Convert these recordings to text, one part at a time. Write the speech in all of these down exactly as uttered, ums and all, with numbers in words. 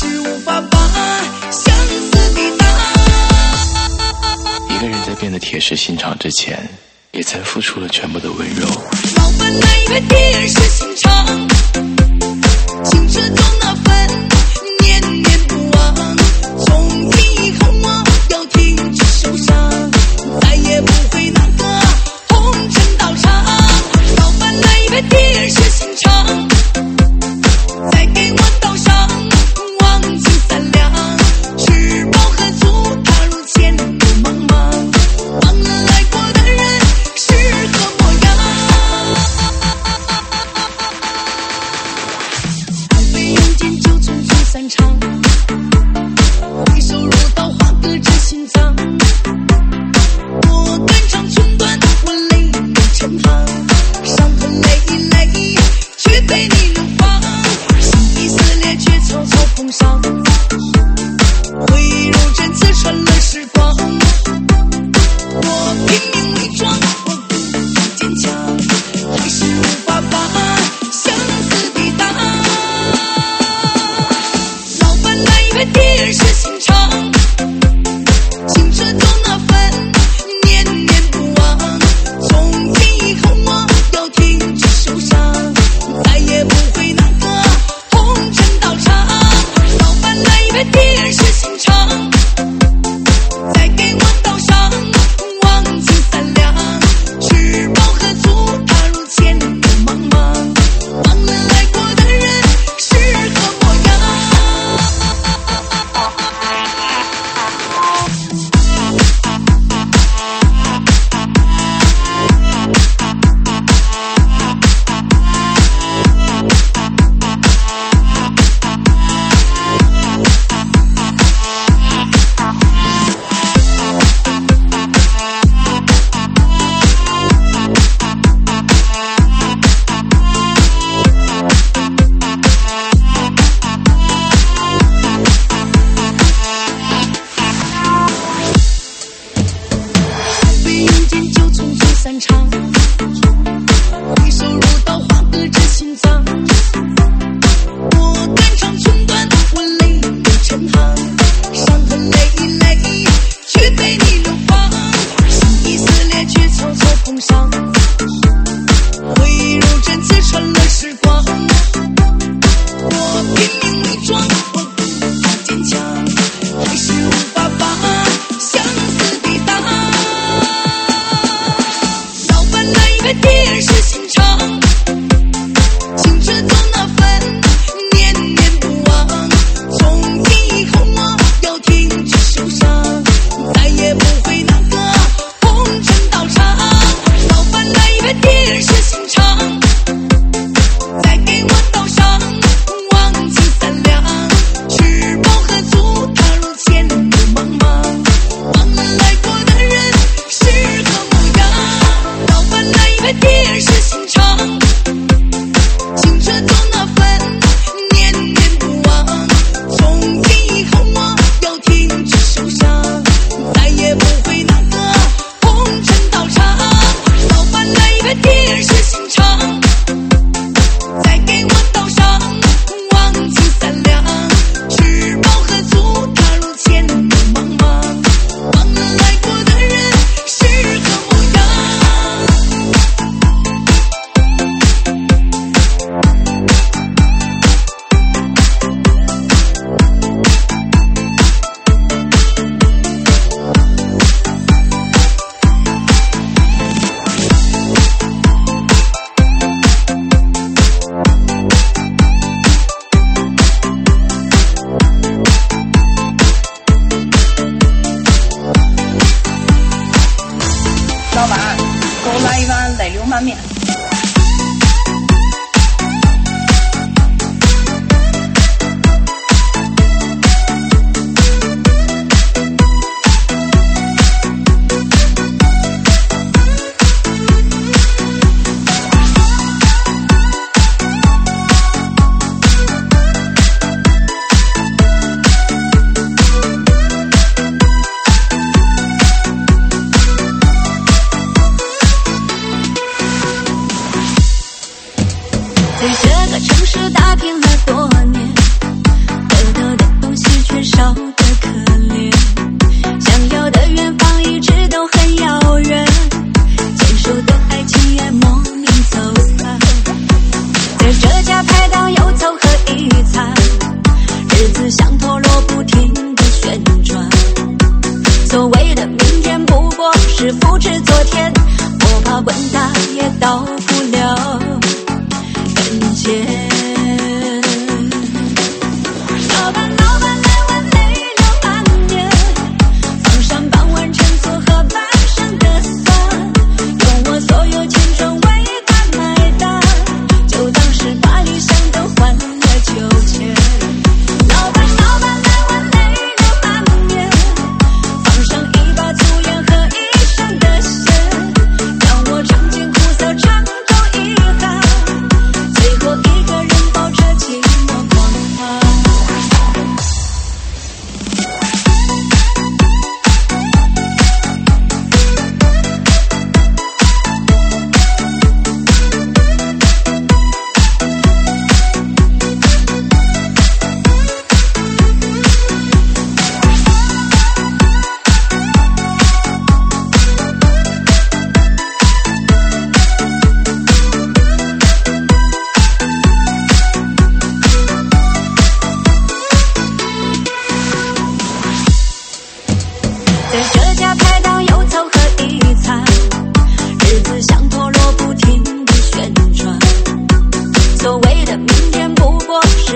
是无法把相思抵达。 一个人在变得铁石心肠之前，也曾付出了全部的温柔。 老板那一块铁石心肠，青春中那份念念不忘。从今以后我要停止受伤，再也不会那个红尘道场。老板那一块铁石心肠，再给我道上忘情三两。吃饱喝足，踏入前路茫茫，忘了爱过的人是何模样。爱被用尽就匆匆散场，回首如刀划割着心脏。我肝肠寸断，我泪流成行，伤痕累累却被你流放，心已撕裂却草草封上，回忆如针刺穿了时光。我拼命伪装，我故意坚强，还是无法把相思抵达。老板那一块铁石心肠，青春中那份念念不忘。从今以后我要停止受伤，再也不会那个红尘道场。老板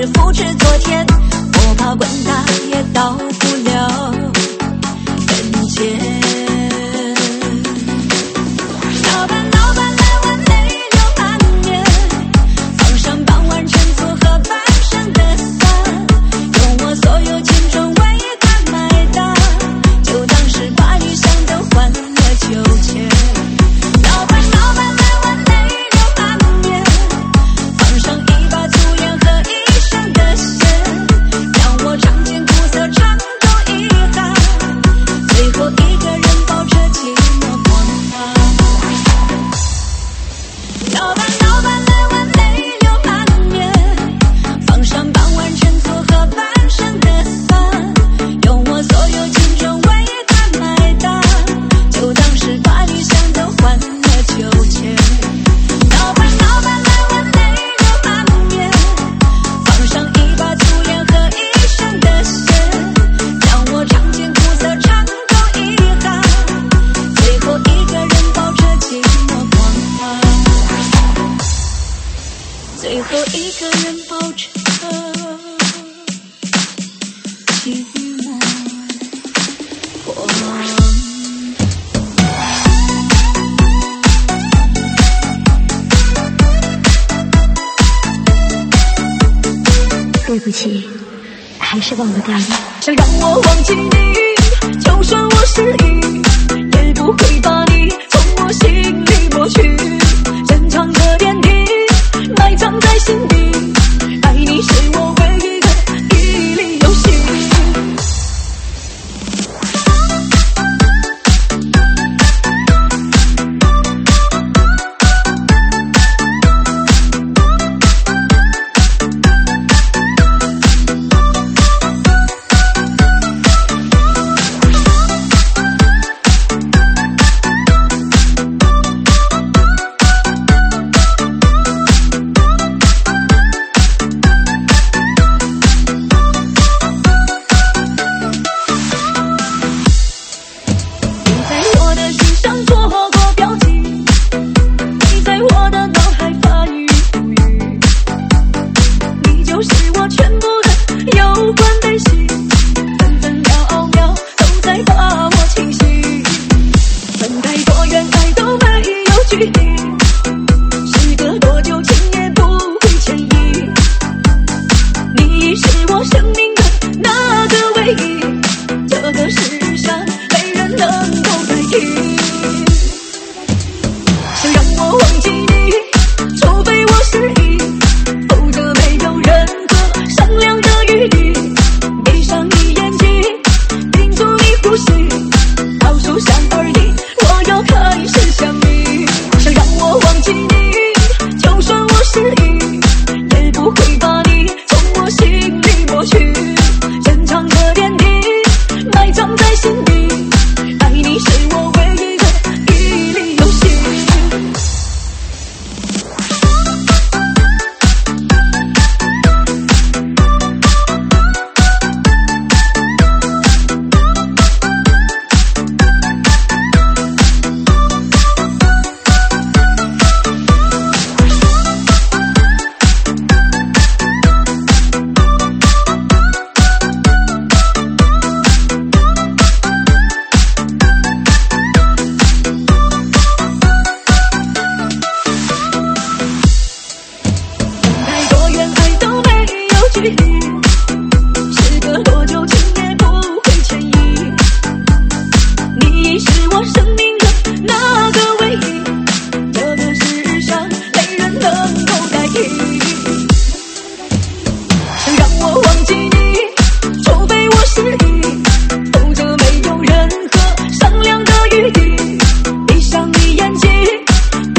是复制昨天，我怕滚大也到不了人间。老板老板来碗泪流满面，放上傍晚晨组和半生的伞，用我所有青春为他买单，就当是把理想都换了秋千。老板老板来碗泪流满面，放上一把粗盐和一生的咸，让我尝尽苦涩尝够遗憾，最后一个人抱着寂寞狂欢。老板老板来碗泪流满面，放上傍晚晨组和半生的伞，用我所有青春为他买单，就当是把理想都换了秋千。老板老板来碗泪流满面，放上一把粗盐和一生的咸，让我尝尽苦涩尝够遗憾，最后一个人抱着寂寞狂欢。最后一个人抱着寂寞狂欢。 对不起，还是忘不掉你。 想让我忘记你，就算我失忆，也不会把你从我心里抹去。珍藏的点滴，埋藏在心底，爱你是我唯一的一粒游戏。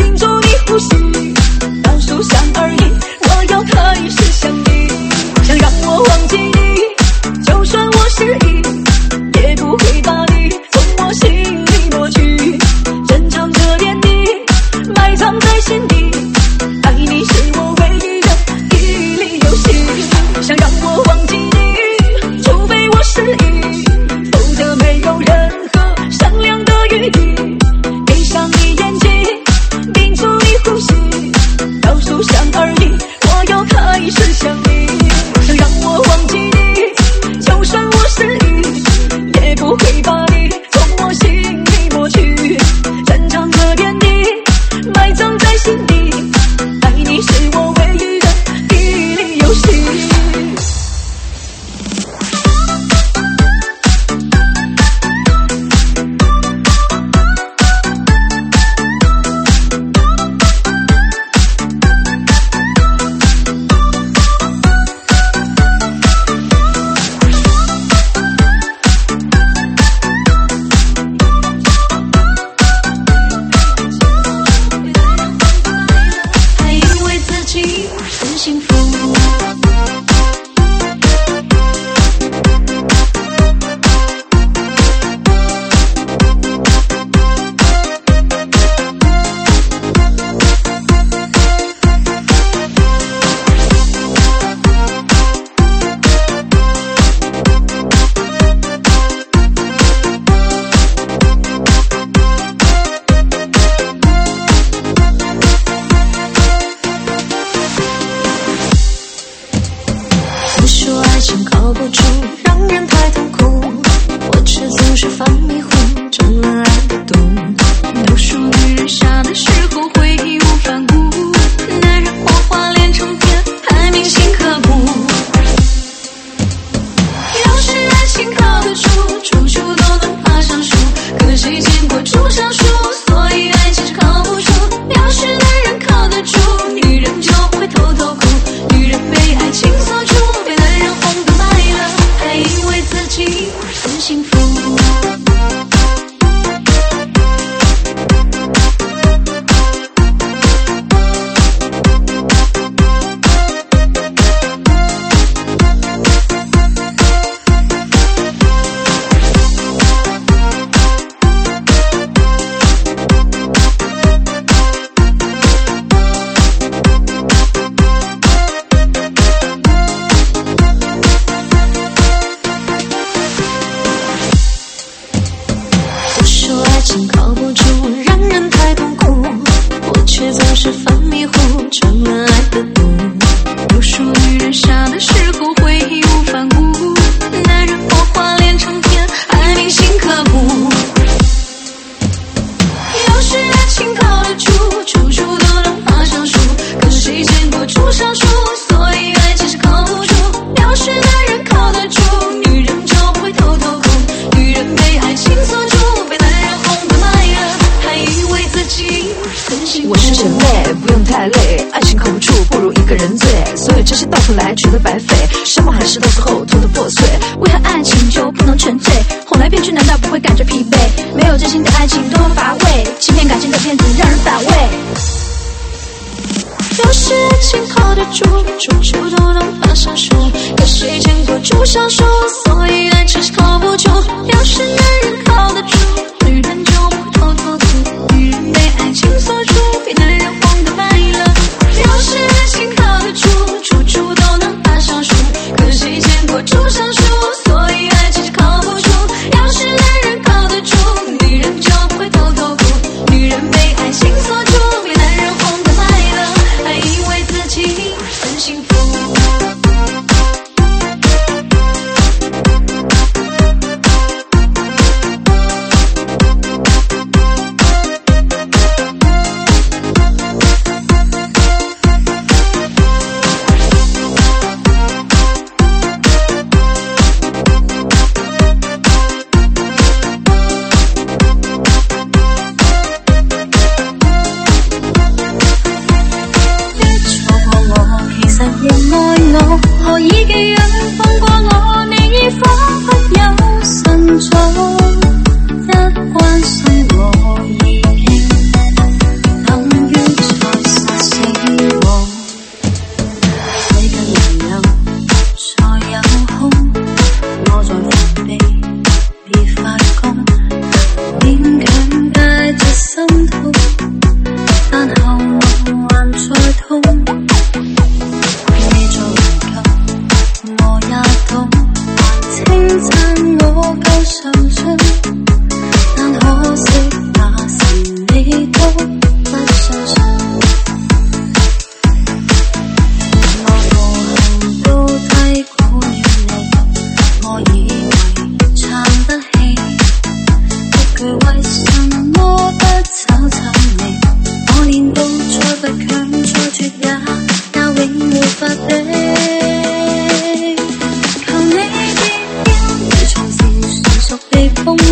想让都说爱情靠不住，让人太痛苦，我却总是犯迷糊，中了爱的毒。都说女人傻的时候会义无反顾，男人火花连成片，还铭心刻骨。要是爱情靠得住，处处都能爬上树，可谁见过树上树，所以爱情是靠不住。要是男人靠得住，女人就会偷偷哭，女人被爱情锁住，被男人哄得卖了，还以为自己很幸福。靠不住，让人太痛苦，我却总是犯迷糊，中了爱的毒。都说女人傻的时候会义无反顾，男人火花连成片，还铭心刻骨。要是爱情靠得住，处处都能爬上树，可谁见过树上树，所以爱情是靠不住。要是男人靠得住，女人就会偷偷哭，女人被爱情锁住，被男人哄得卖了，还以为自己很幸福。 我是人类，不用太累，爱情靠不住，不如一个人醉。所有这些到头来全都白费，山盟海誓到最后脱得破碎。 为何爱情就不能纯粹？哄来骗去难道不会感觉疲惫？没有真心的爱情多么乏味，欺骗感情的骗子让人反胃。 要是爱情靠得住，处处都能爬上树，可谁见过树上树，所以爱情是靠不住。要是男人靠得住，女人就会偷偷哭，女人被爱情锁住，被男人哄得卖了。要是爱情靠得住，处处都能爬上树，可谁见过树上树，所以爱情是靠不住。要是男人靠得住，女人就会偷偷哭，女人被爱情锁住，被男人哄得卖了，还以为自己很幸福。 何以寄養放過我，你已彷彿有神助，一關心我已經等於在殺死我。你嘅男友再有空，我在防備別發功，勉強戒着心痛，但後來還在痛。求你別要，如從前純熟地風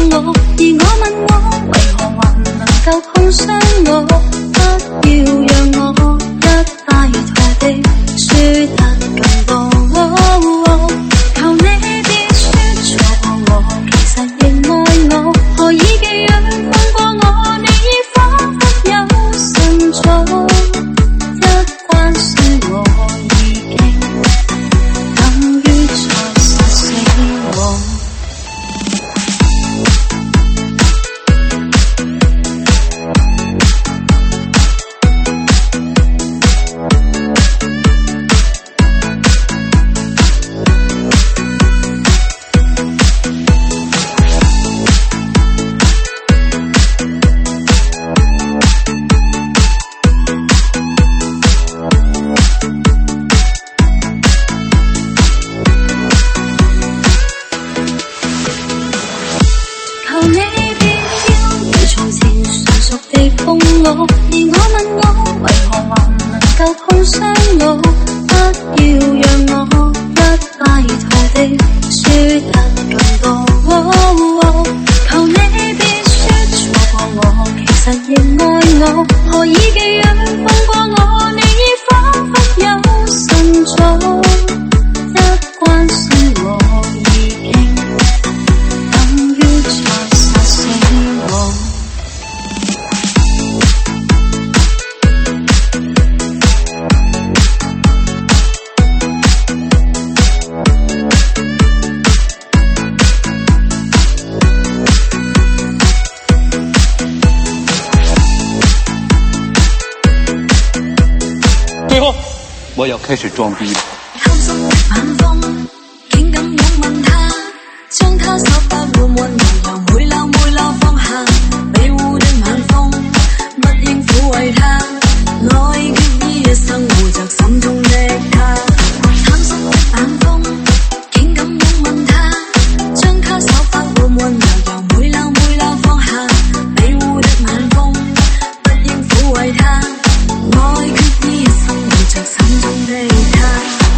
我要开始装逼了。 贪心的晚風，竟敢擁吻他，將他手法緩緩悠悠，每縷每縷放下，庇護的晚風，不應撫慰他，我已決意一生護着心中的他。貪心的晚風，竟敢擁吻他，將他手法緩緩悠悠，每縷每縷放下，庇護的晚風，不應撫慰他，我已決意一生護着心中的他。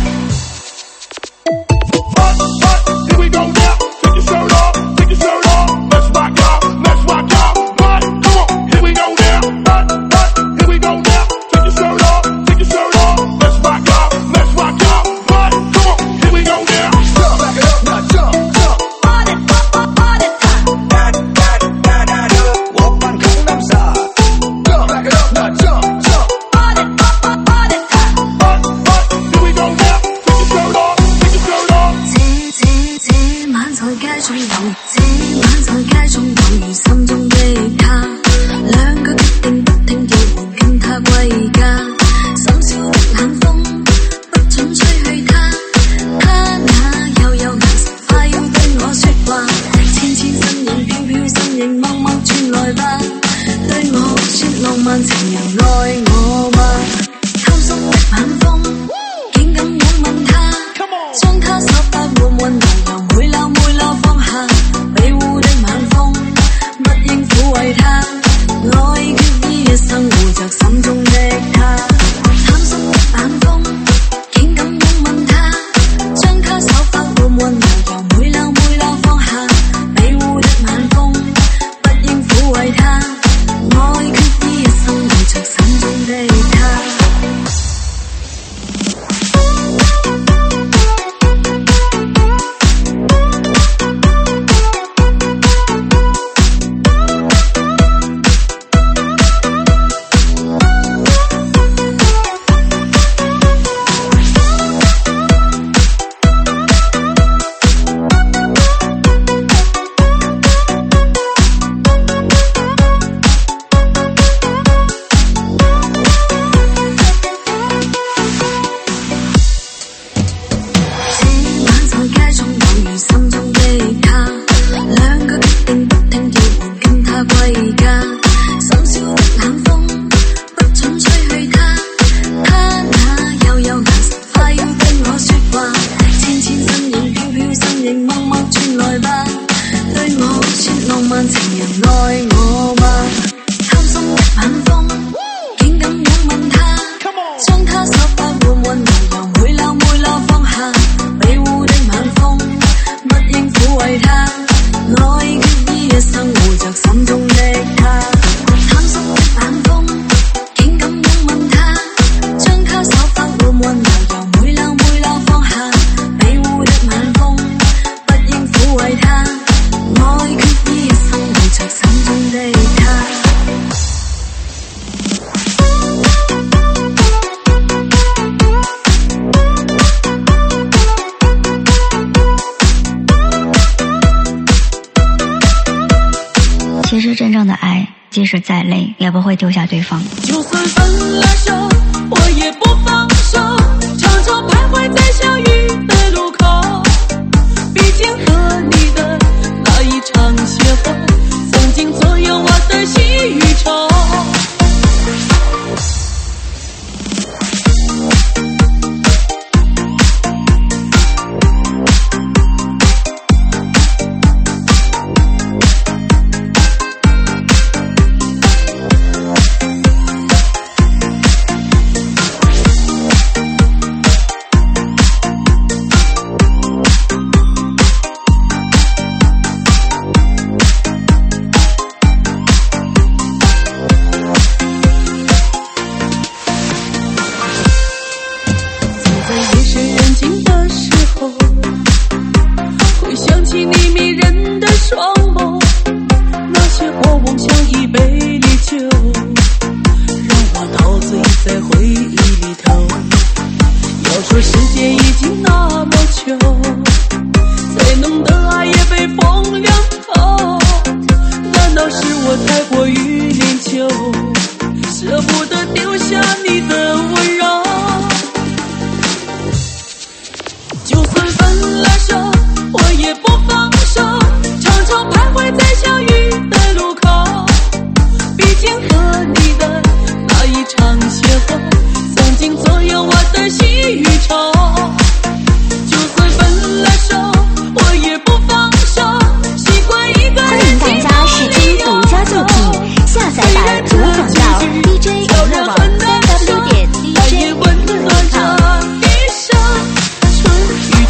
其实真正的爱，即使再累，也不会丢下对方。 就算分了手，我也不放手，常常徘徊在相遇的路口。毕竟和你的那一场邂逅，曾经左右我的喜与愁。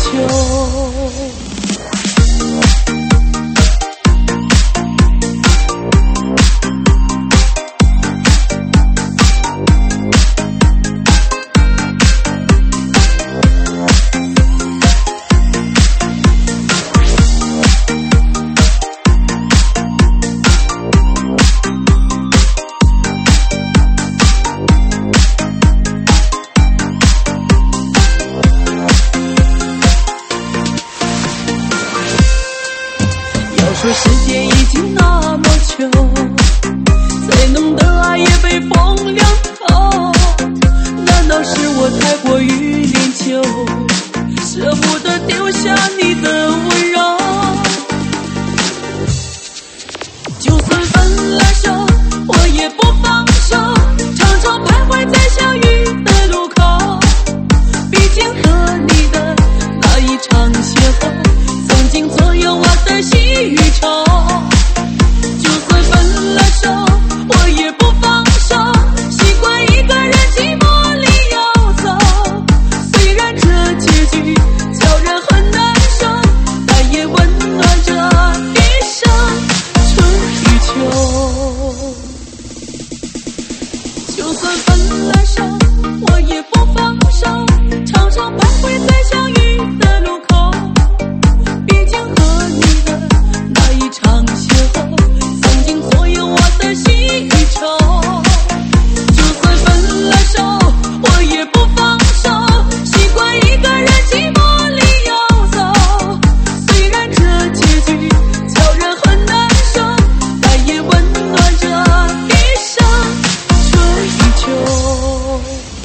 求。说时间已经那么久，才能的爱也被风凉透，难道是我太过于念旧，舍不得丢下你的温柔？就算分了手，我也不放手，常常徘徊在相遇的路口，毕竟和你的那一场邂逅，曾经左右我的喜与愁。就算分了手，我也不放手，习惯一个人寂寞里游走，虽然这结局叫人很难受，但也温暖着一生春与秋。就算分了手，我也不放手，常常徘徊在相遇的路口，毕竟和你的那一场邂逅，曾经左右我的喜与愁。就算分了手，我也不放手，习惯一个人寂寞里游走，虽然这结局叫人很难受，但也温暖着一生春与秋。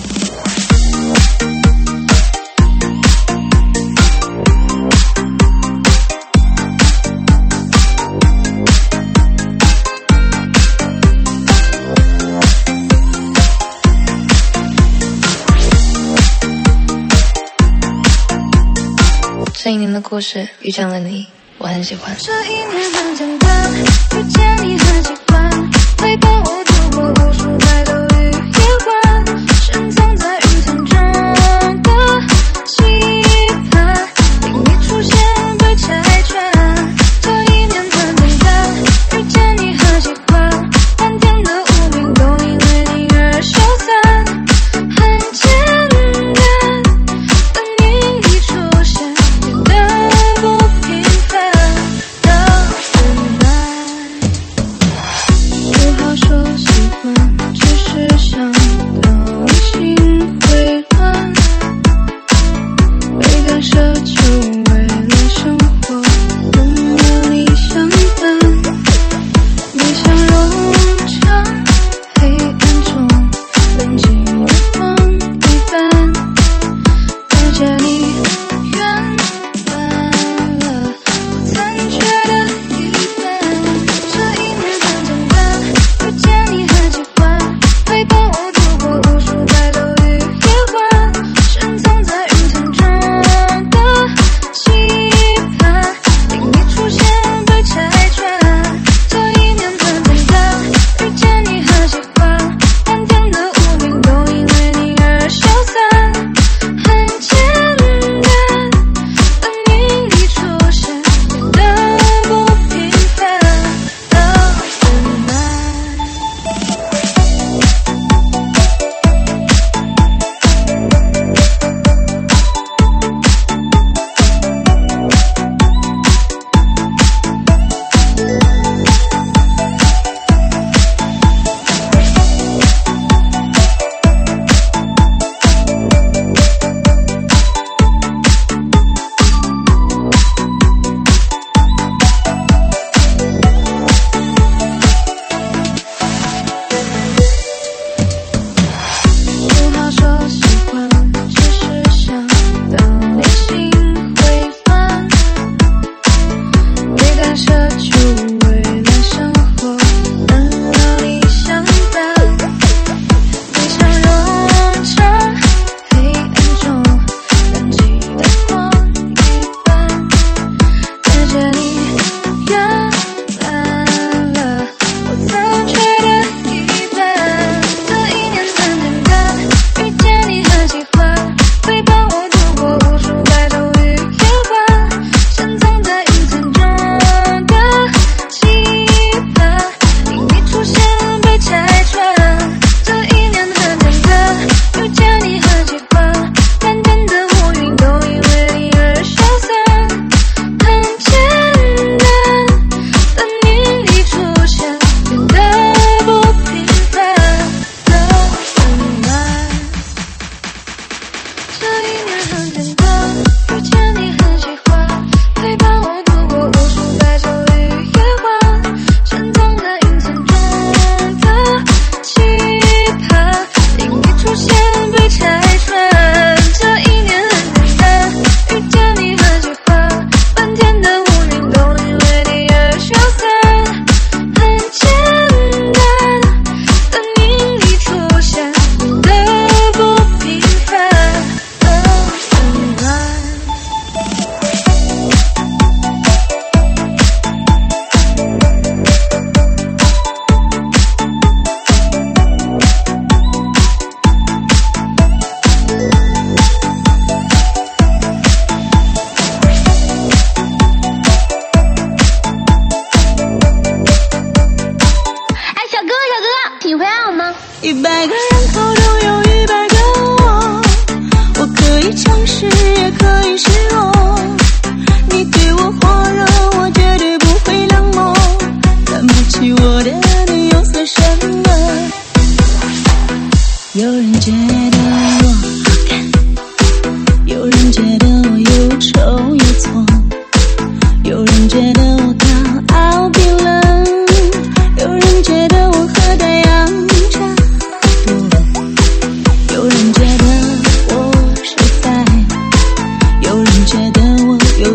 这一年的故事遇见了你，我很喜欢。 这一年很简单，遇见你很习惯，陪伴我度过无数白昼与夜晚，深藏在云层中的期盼，因你出现被拆穿。这一年很简单，遇见你很喜欢，漫天的乌云都因为你而消散，很简单，当你一出现，变得不平凡的温暖。不好说喜欢，只是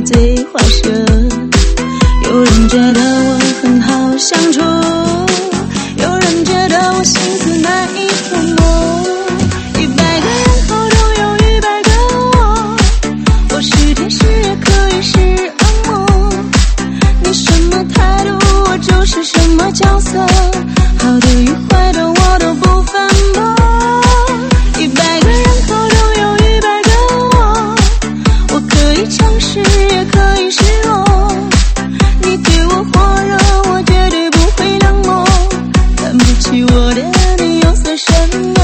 嘴花舌，有人觉得我很好相处，有人觉得我心思难以琢磨。一百个人口中有一百个我，我是天使也可以是恶魔。你什么态度，我就是什么角色，好的与坏的我都不反驳。一百个人口中有一百个我，我可以强势也可以示弱。你对我火热，我绝对不会冷漠。看不起我的你又算什么？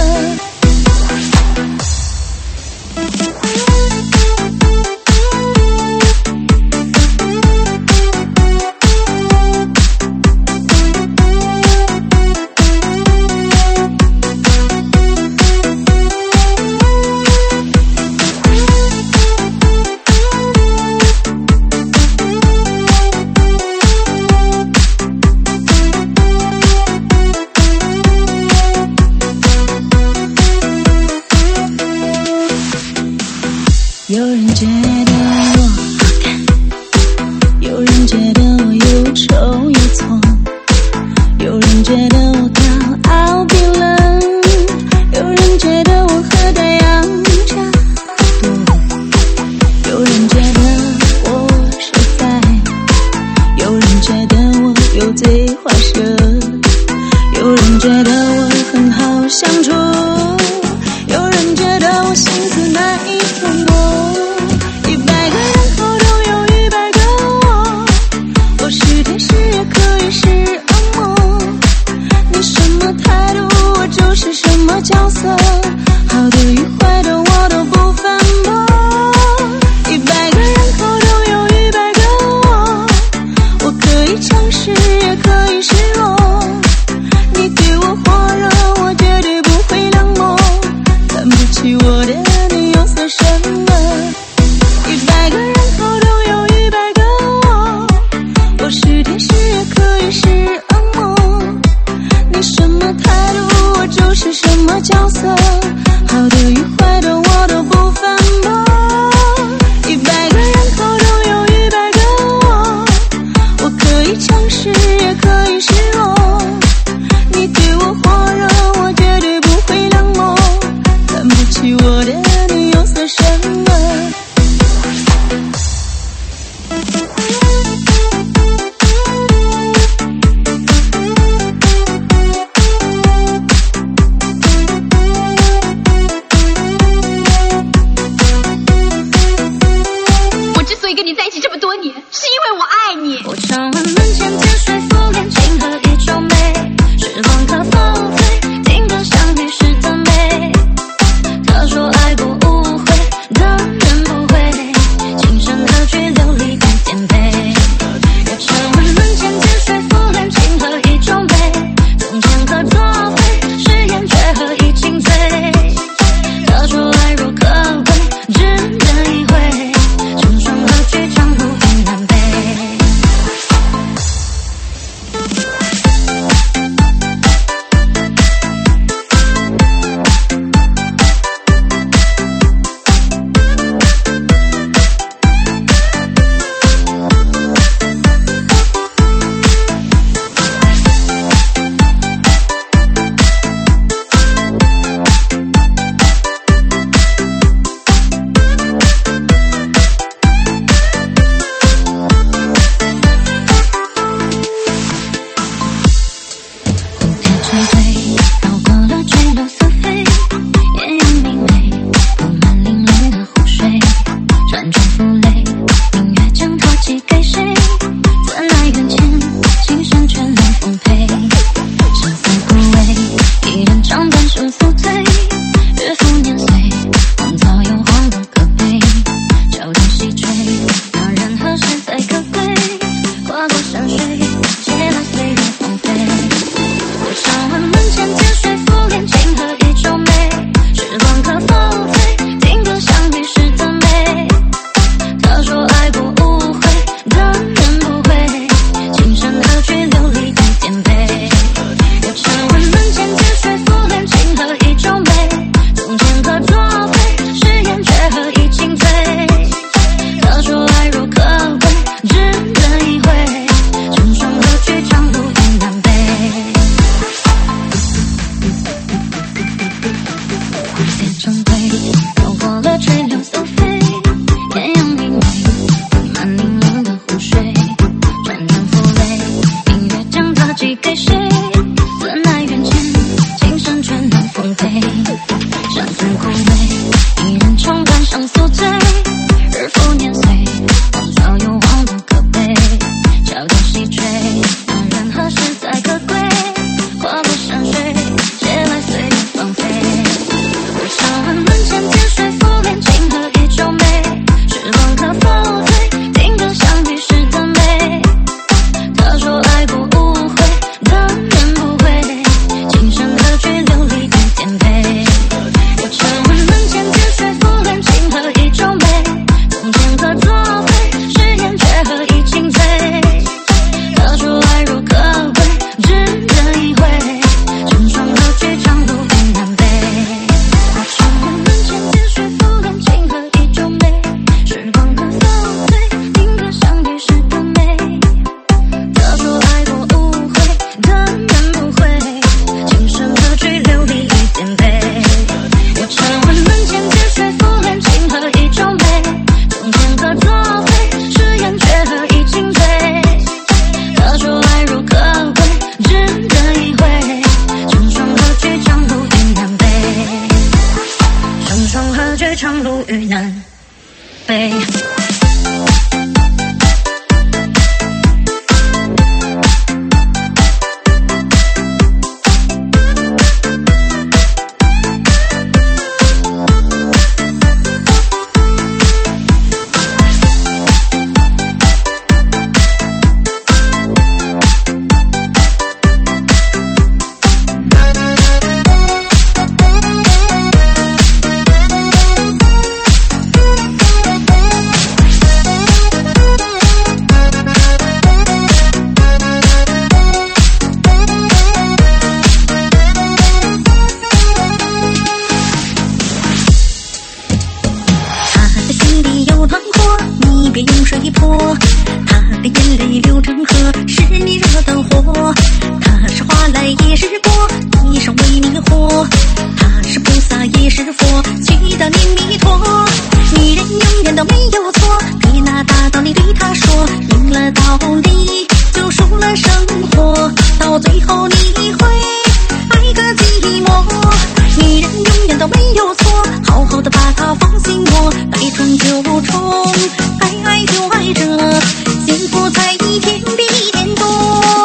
有人觉得我好看，有人觉得我又丑又挫，有人觉得我高傲冰冷，有人觉得我和太阳差不多，有人觉得我实在，有人觉得我油嘴滑舌，有人觉得我很好相处，有人觉得我心思难以琢磨。一百个人口中有一百个我，我是天使也可以是恶魔。你什么态度，我就是什么角色，好的与坏的我都不反驳。一百个人口中有一百个我，我可以强势也可以示弱。你对我火热，我绝对不会冷漠。看不起我的你又算什么？一百个人口中有一百个我，我是天使也可以是恶魔。你什么态度，我就是什么角色，好的与坏的我都不反驳。一百个人口中有一百个我，我可以强势也可以示弱。你对我火热，我绝对不会冷漠。看不起我的你又算什么？ 我之所以跟你在一起这么多年，是因为我爱你。 我常问门前见水拂脸，情何以皱眉？时光可否退？听歌相遇时的美。他说爱过误会的人不会，情深何惧流离改颠沛。我常问门前见水拂脸，情何以皱眉？从前可作废，誓言却何以轻醉？他说爱若可贵，只等一回，成双何惧江湖很难背。 脱，他的眼泪流成河，是你惹的祸。他是花来也是果，地上为你活。他是菩萨也是佛，去到你弥陀。女人永远都没有错，别拿大道理对他说，赢了道理就输了生活，到最后你会爱个寂寞。女人永远都没有错，好好的把她放心窝，爱冲就冲，爱爱就爱着，幸福才一天比一天多。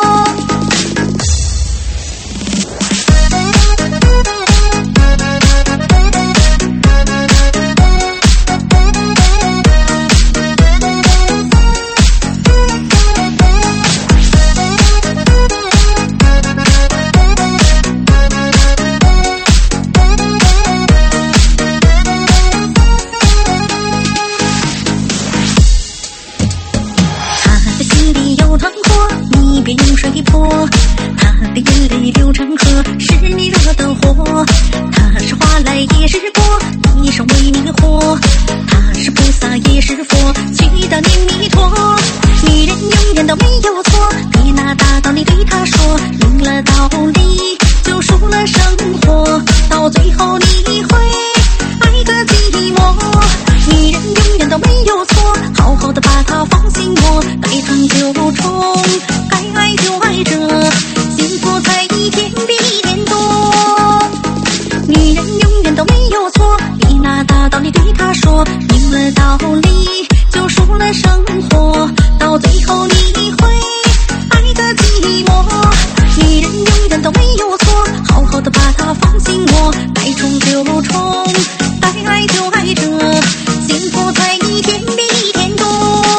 别用水泼，他的眼泪流成河，是你惹的祸。他是花来也是果，地上为你活。他是菩萨也是佛，去到你弥陀。女人永远都没有错，别拿大道理对他说，赢了道理就输了生活，到最后你会爱个寂寞。女人永远都没有错，好好的把她放心窝，该冲就冲，该爱就爱着，幸福才一天比一天多。女人永远都没有错，别拿大道理对她说，赢了道理就输了生活，到最后你会爱个寂寞。女人永远都没有错，好好的把她放心窝，该冲就冲，该爱就爱着，幸福才一天比一天多。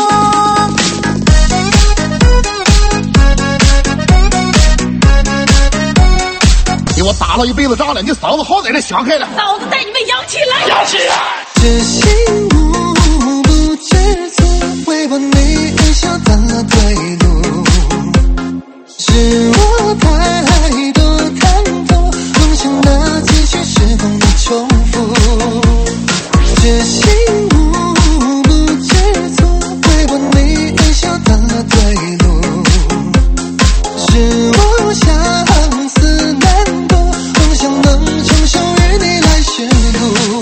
给我打了一辈子仗了，你嫂子好在这想开了， 嫂子带你们养起来， 养起来。 这心无不知足，为我你微笑断了退路，是我太多贪图梦想的继续时光的重复。这心无不知足，为我你微笑断了退路，是我相思难躲，梦想能承受与你来寻路。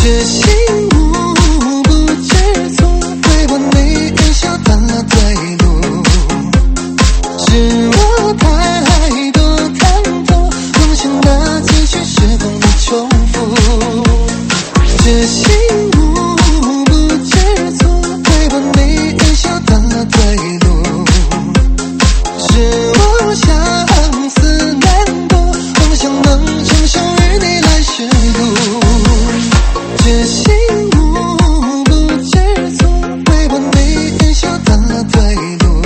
痴心无不知错，为完美而笑断了退路，是我太多贪多，妄想那继续时空的重复。痴心无不知错，为完美而笑断了退路，是我相思难躲，妄想能承受与你来时路。痴心无不知错，为完美而笑断了退路，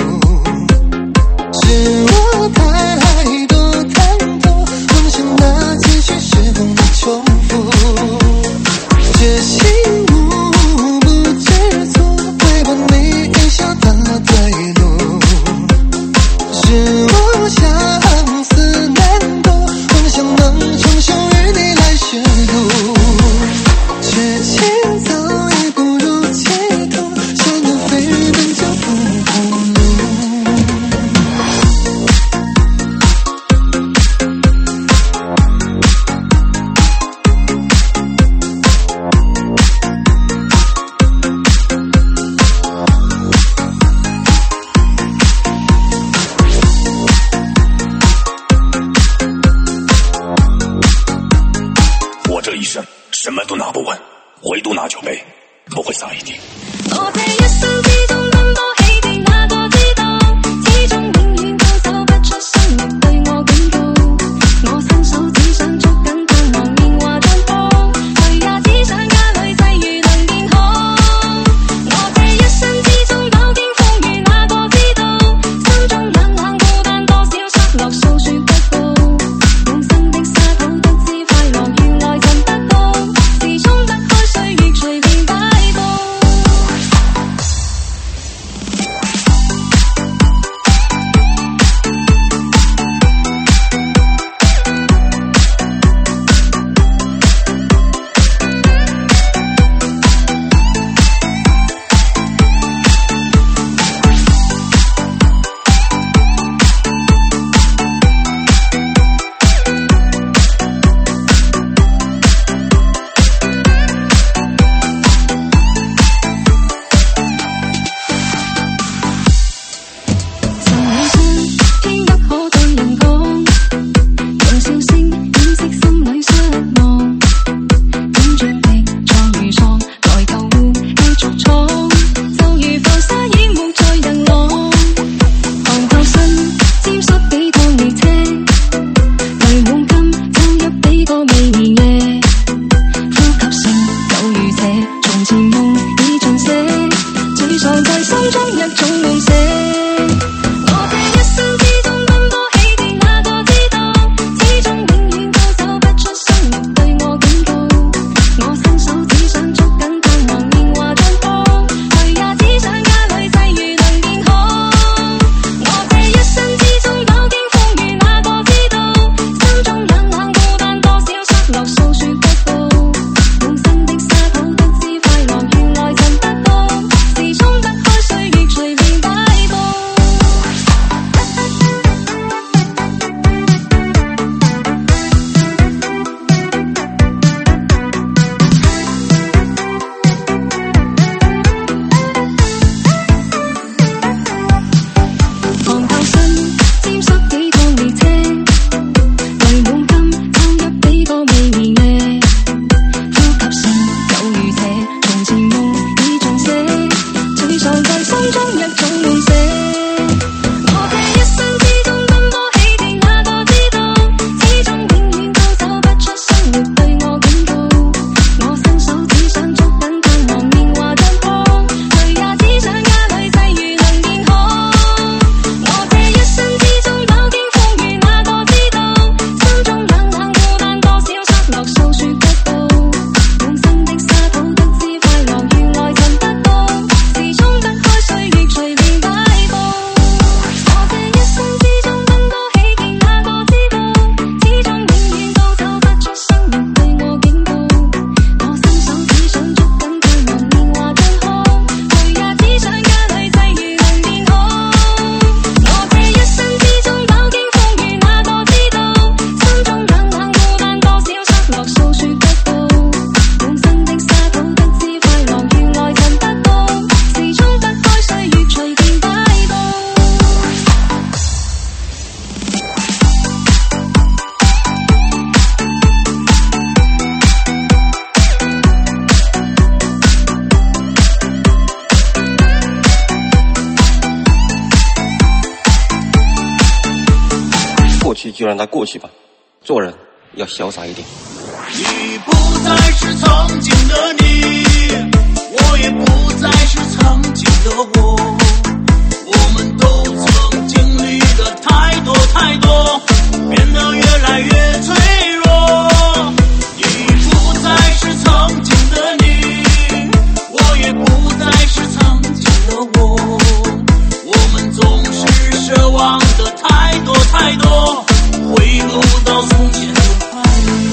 是我太多贪多，妄想那继续时空的重复。痴心无不知错，为完美而笑断了退路，是我相思难躲，妄想能承受与你来时路。却前走也不如街头，想要飞奔就不红路。 我这一生什么都拿不稳，唯独拿酒杯不会洒一滴。 我這一生之中奔波起跌，哪個知道始終永遠都走不出生命對我警告。我伸手只想捉緊光芒年華綻放，誰也只想家裏際遇能健康。我這一生之中飽經風雨，哪個知道心中冷冷孤單多少失落訴說不到。滿身的沙土得知快樂原來尋不到，時衝不開歲月隨便擺佈。 去就让它过去吧，做人要潇洒一点。 你不再是曾经的你，我也不再是曾经的我，我们都曾经历了太多太多，变得越来越脆弱。你不再是曾经的你，我也不再是曾经的我，我们总是奢望的太多太多，回不到从前的快乐。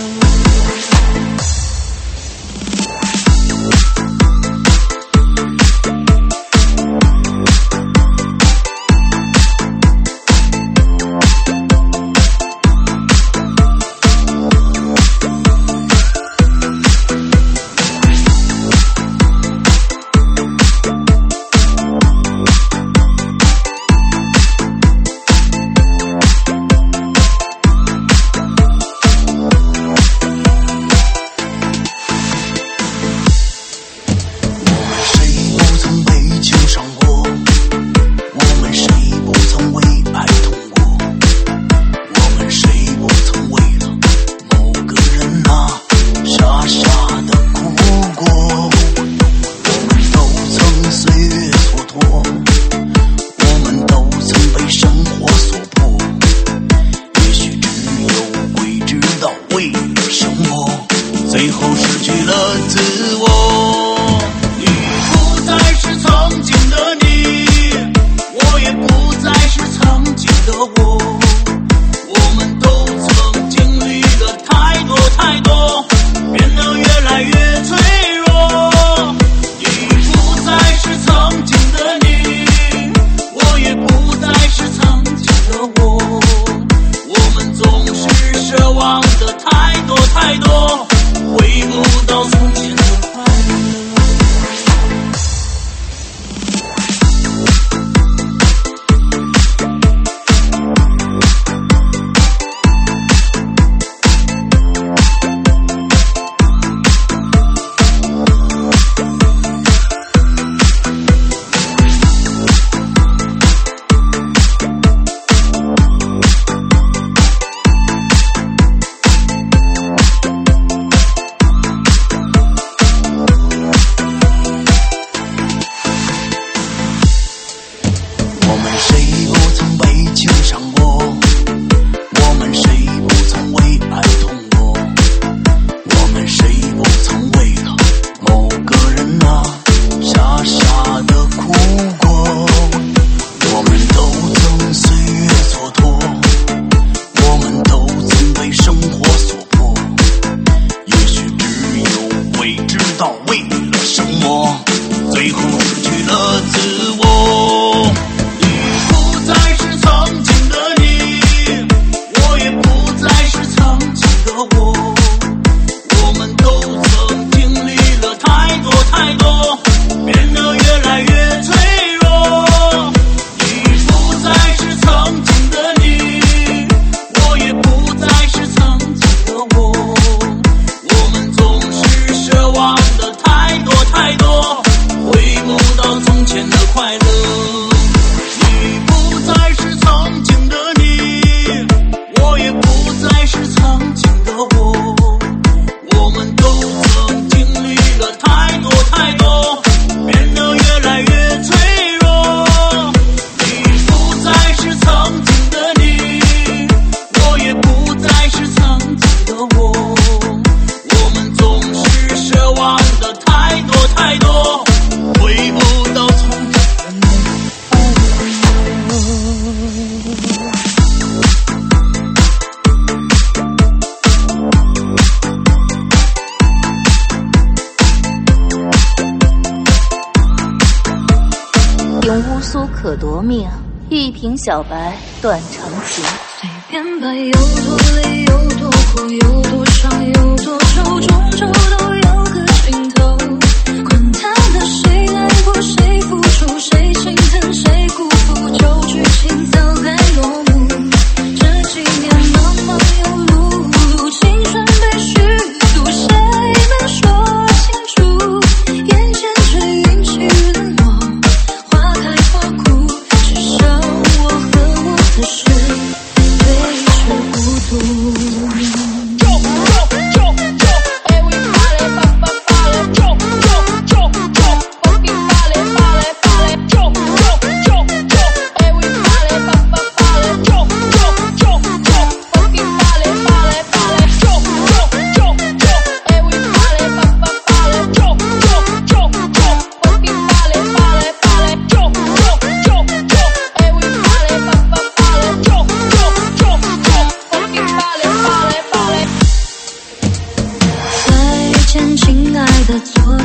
可夺命，一瓶小白断肠情。 随便吧，有多累，有多苦，有多伤，有多愁，终究都有个尽头。管他的谁爱过，谁付出，谁心疼，谁辜负，旧剧情早该落幕。这几年忙忙又碌碌，青春被虚度，谁能说清楚？眼前这云起云落，花开花枯，只剩我和我的事对峙。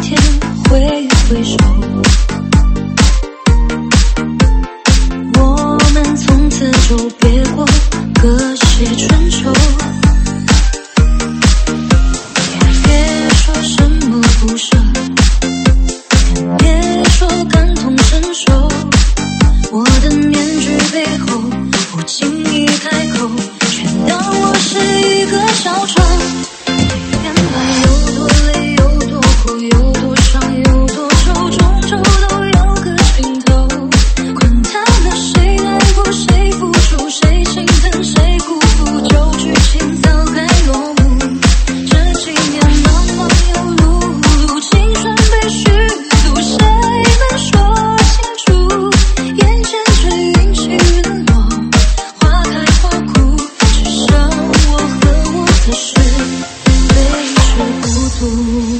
天挥挥手，我们从此就别过隔世春秋。也别说什么不舍，也别说感同身受，我的面具背后不经意开口，却当我是一个小丑。原来有多累，有多苦，有多伤，有多愁，终究都有个尽头。管他呢，谁爱过，谁付出，谁心疼，谁辜负，旧剧情早该落幕。这几年忙忙又碌碌，青春被虚度，谁能说清楚？眼前只云起云落，花开花枯，只剩我和我的事，悲却孤独。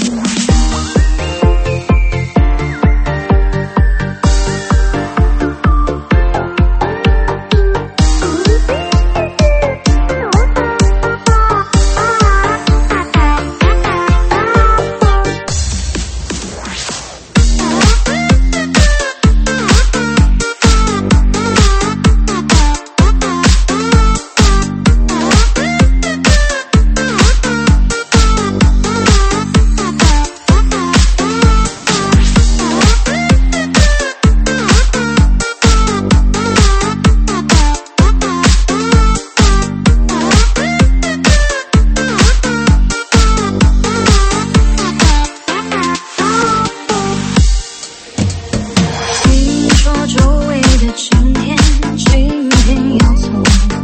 听说久违的晴天，今天要从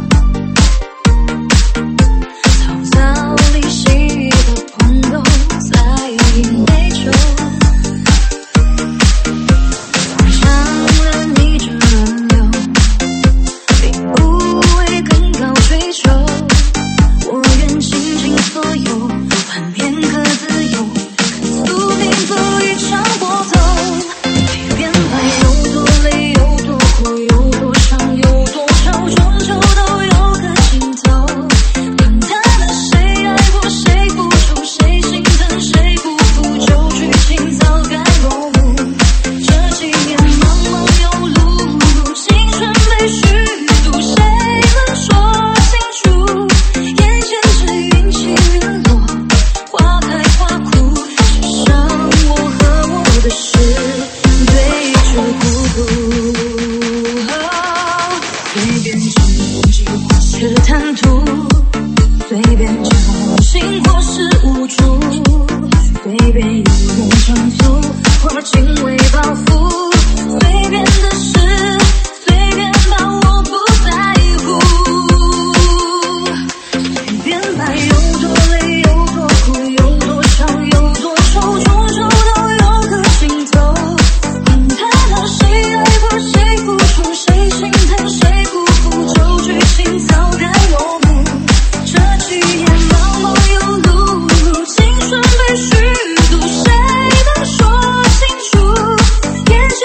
草草离席的朋友再饮杯酒，尝了你这轮流，并不为更高追求，我愿倾尽所有，换片刻自由，跟宿命走一场搏斗。别变白，有多累，有多苦，有多伤，有多愁，终究都有个尽头。管他呢，谁爱过，谁付出，谁心疼，谁辜负，旧剧情早该落幕。这几年忙忙又碌碌，青春被虚度，谁能说清楚？眼前只云起云落，花开花枯，只剩我和我的事，对着孤独。随便经济或是贪图，随便侥幸或是无助，随便一人长足或轻微报复，随便的事，随便把我不在乎。随便吧，有多累，有多苦，有多伤，有多愁，终究都有个尽头。管他呢，谁爱过，谁付出，谁心疼，谁辜负，旧剧情早该落幕。这几年忙忙又碌碌，青春被虚度，谁能说清楚？眼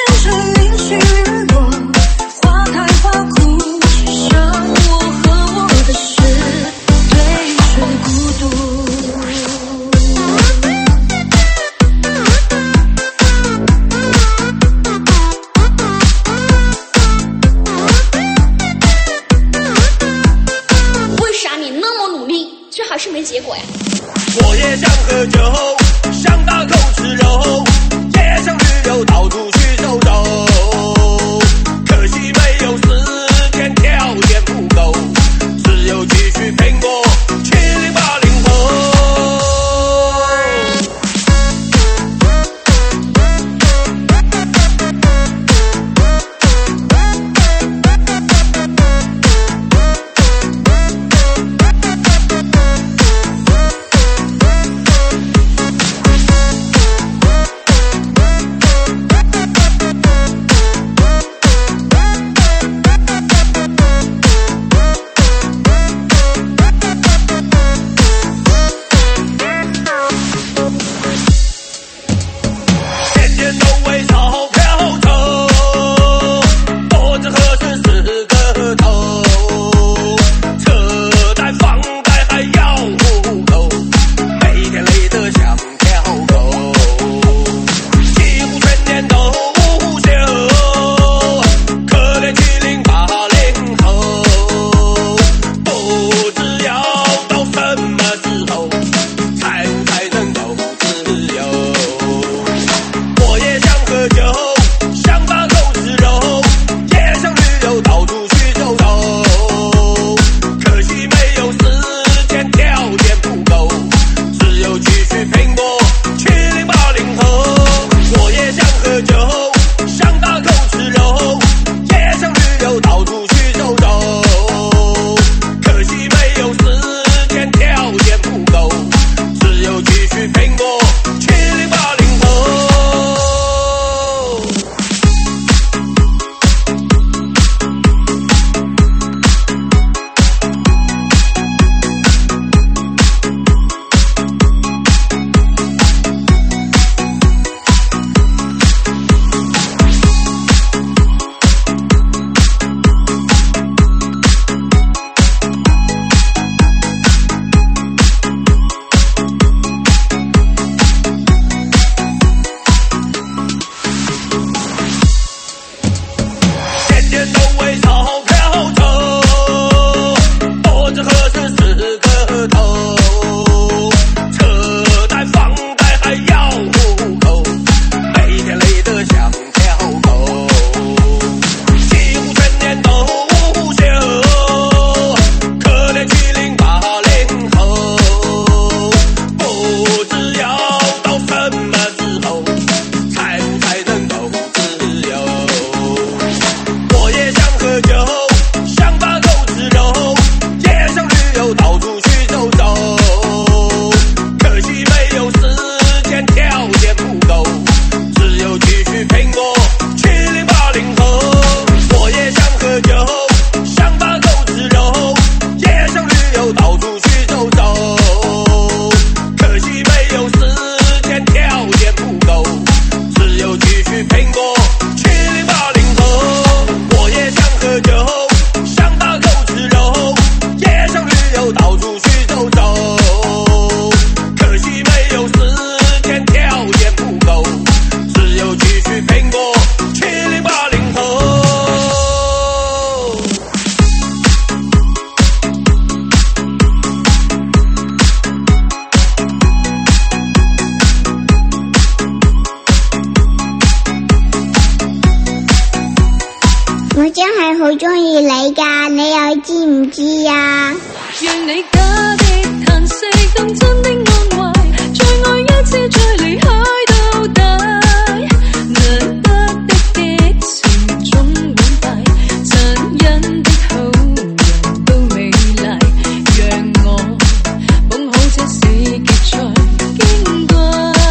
真係好中意你㗎，你又知唔知啊？ 讓你假的嘆息當真的安慰，再愛一次再離開到底，難得的激情總會敗，殘忍的好人都美麗，讓我捧好這死結才矜貴。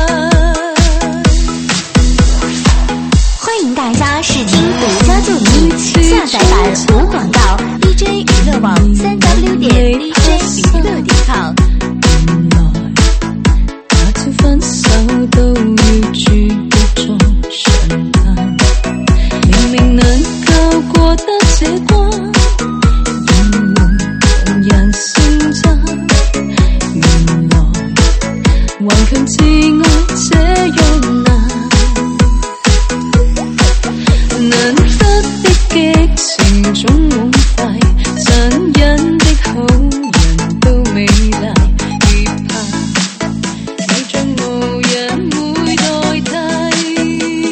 歡迎大家試聽獨家作品，下載版無廣告 D J 娛樂網三 W 點 D J 娛樂點 com。 原來下次分手都要注意做常態，明明能夠過得這關，仍會同人性爭。原來頑強自愛這樣難。難得的激情總會敗，殘忍的好人都美麗，別怕你將無人會代替。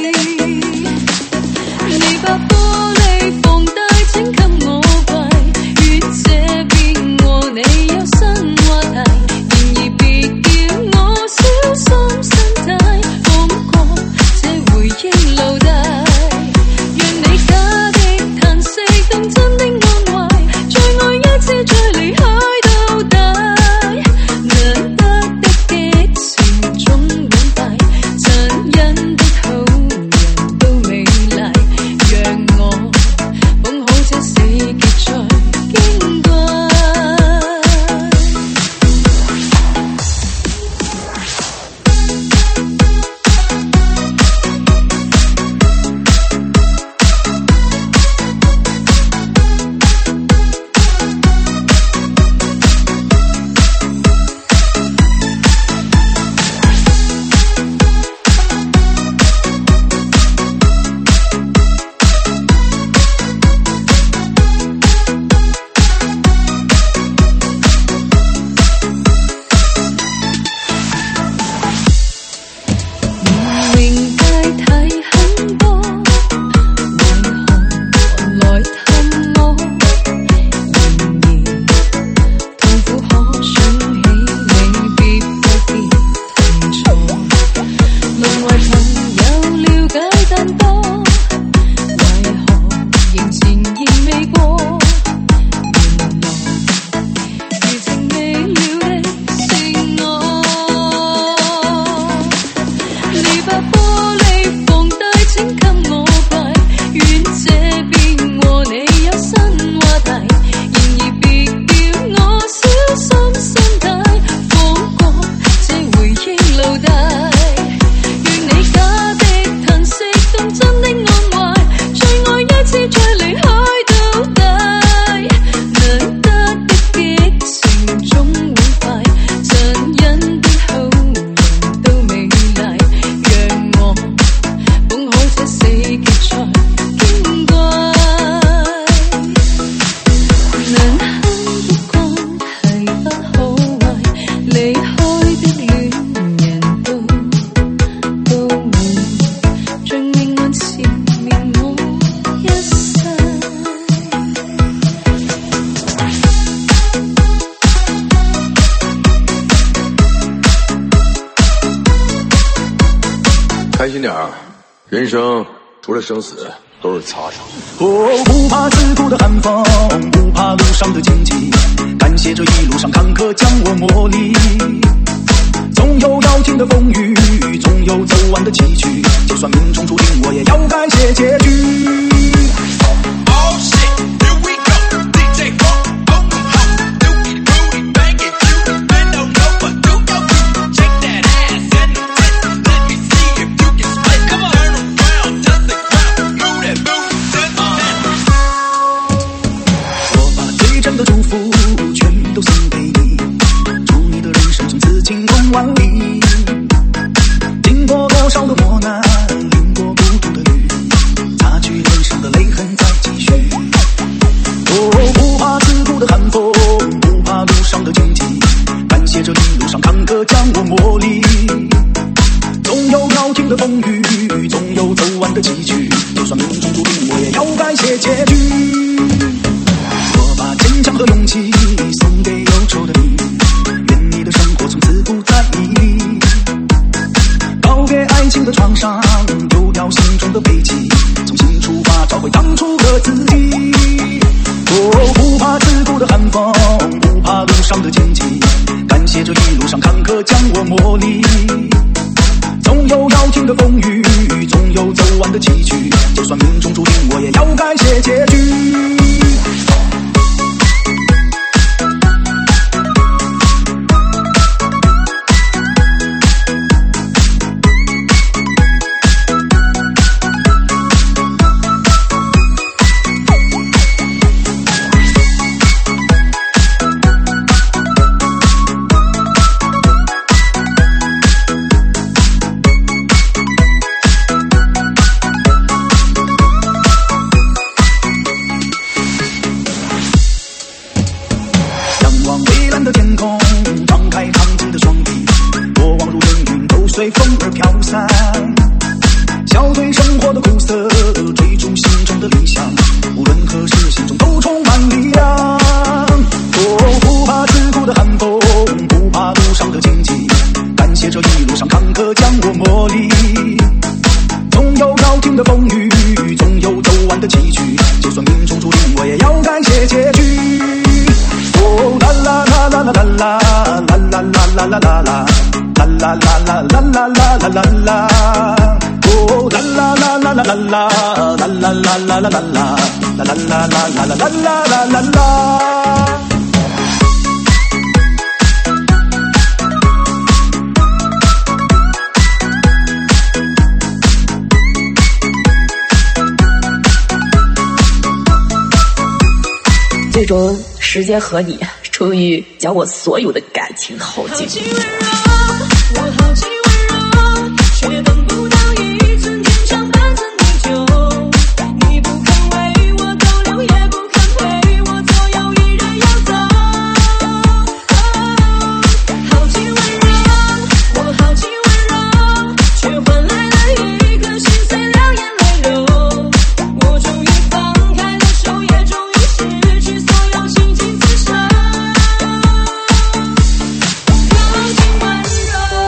你把玻璃放低，請給我跪，於這邊和你有新話題，然而別叫我小心身體，放過這回憶留低。 开心点儿，人生除了生死都是擦伤。 哦，不怕刺骨的寒风，不怕路上的荆棘，感谢这一路上坎坷将我磨砺。总有要停的风雨，总有走完的崎岖，就算命中注定，我也要感谢结局。经过多少的磨难，淋过孤独的雨，擦去人生的泪痕在继续。哦，不怕刺骨的寒风，不怕路上的荆棘，感谢这一路上坎坷将我磨砺。总有要停的风雨，总有走完的崎岖，就算命中注定，我也要感该写结局。我把坚强和勇气送给忧愁的你，愿你的生活从此不再意。告别爱情的创伤，丢掉心中的背弃，重新出发，找回当初的自己。哦，不怕刺骨的寒风，不怕路上的荆棘，感谢这一路上坎坷将我磨砺。总有要停的风雨，总有走完的崎岖，就算命中注定，我也要改写结局。随风而飘散，笑对生活的苦涩，追逐心中的理想，无论何时心中都充满力量。哦，不怕刺骨的寒风，不怕路上的荆棘，感谢这一路上坎坷将我磨砺。总有要停的风雨，总有走完的崎岖，就算命中注定，我也要改写结局。哦，啦啦啦啦啦啦啦啦啦啦啦啦啦啦。啦啦啦啦啦啦啦啦啦，哦，啦啦啦啦啦啦啦，啦啦啦啦啦啦啦，啦啦啦啦啦啦啦啦啦啦。 最终，时间和你终于将我所有的感情耗尽。 我好奇温柔，却等不到一寸天长半寸地久。你不肯为我逗留，也不肯陪我左右，一人要走。好奇温柔，我好奇温柔，却换来了一颗心碎，两眼泪流。我终于放开了手，也终于失去所有，倾尽此生。靠近温柔。